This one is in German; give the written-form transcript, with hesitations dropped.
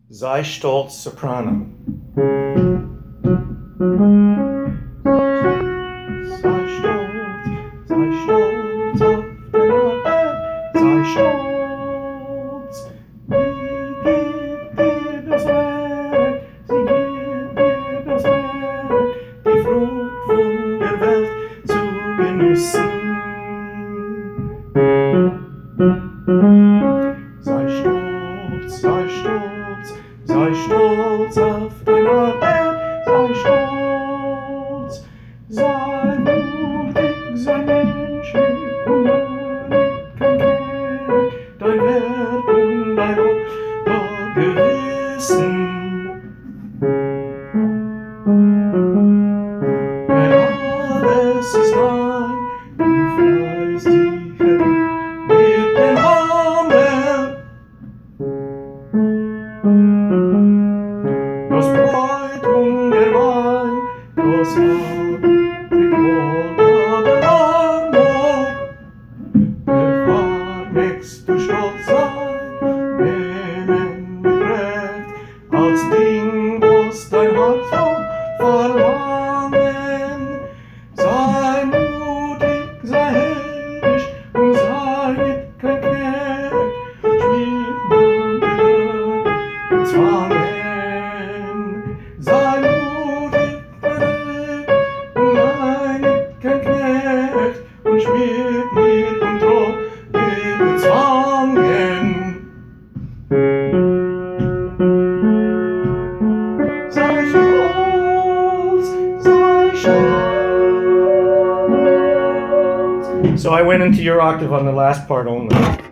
Sei stolz soprano. Sei stolz auf dein Bett, sei stolz, sie gibt dir das Recht, sie gibt dir das Recht, die Frucht von der Welt zu genießen. Sei stolz, sei stolz, sei stolz auf dein Arbeit, sei stolz, sei mutig, sei menschlich und kein Knecht, dein Wert und dein Gewissen. Denn alles ist dein, du fleißt dich mit dem Hammer. Das Brot und der Wein, das hat die Krone der Marmor. Der Pfarr wächst du stolz sein, nehmen mit Recht, als Ding, was dein Herz verlangen. Sei mutig, sei hellisch und sei kein Knecht, spiel nun die Zwangen. Sei mutig, und sei kein Knecht und spiel mit und droh die Zwangen. Sei stolz, sei stolz. So I went into your octave on the last part only.